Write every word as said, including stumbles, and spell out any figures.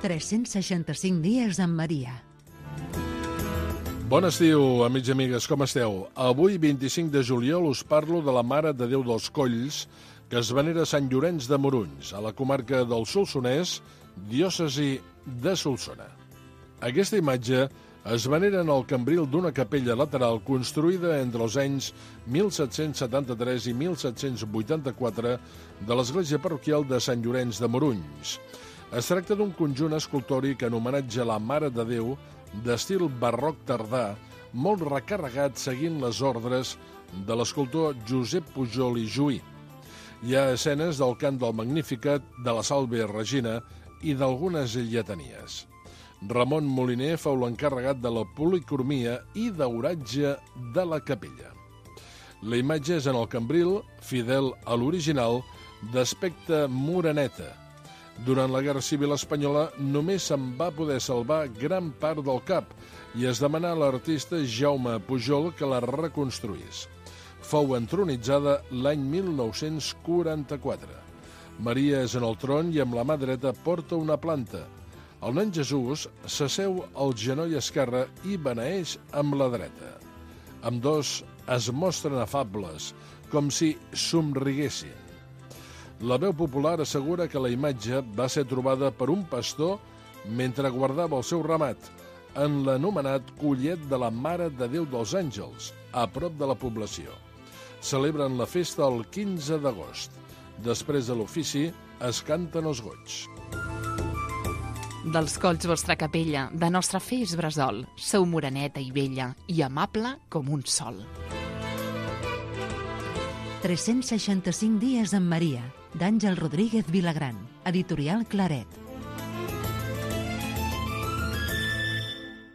tres-cents seixanta-cinc dies amb Maria. Bon estiu, amics i amigues, com esteu? Avui, vint-i-cinc de juliol, us parlo de la Mare de Déu dels Colls, que es venera a Sant Llorenç de Morunys, a la comarca del Solsonès, diòcesi de Solsona. Aquesta imatge es venera en el cambril d'una capella lateral construïda entre els anys mil set-cents setanta-tres i mil set-cents vuitanta-quatre de l'església parroquial de Sant Llorenç de Morunys. Es tracta d'un conjunt escultòric en homenatge a la Mare de Déu d'estil barroc tardà, molt recarregat seguint les ordres de l'escultor Josep Pujol i Juí. Hi ha escenes del cant del Magnificat, de la Salve Regina i d'algunes lletanies. Ramon Moliner fou l'encarregat de la policromia i dauratge de la capella. La imatge és en el cambril, fidel a l'original, d'aspecte moreneta. Durant la Guerra Civil Espanyola només se'n va poder salvar gran part del cap i es demanà a l'artista Jaume Pujol que la reconstruís. Fou entronitzada l'any mil nou-cents quaranta-quatre. Maria és en el tron i amb la mà dreta porta una planta. El nen Jesús s'asseu al genoll esquerre i beneeix amb la dreta. Ambdós es mostren afables, com si somriguessin. La veu popular assegura que la imatge va ser trobada per un pastor mentre guardava el seu ramat, en l'anomenat Collet de la Mare de Déu dels Àngels, a prop de la població. Celebren la festa el quinze d'agost. Després de l'ofici es canten els goigs. Dels Colls, vostra capella, de nostra fe és bressol. Sou moreneta i vella i amable com un sol. tres-cents seixanta-cinc dies amb Maria, d'Àngel Rodríguez Vilagran, editorial Claret.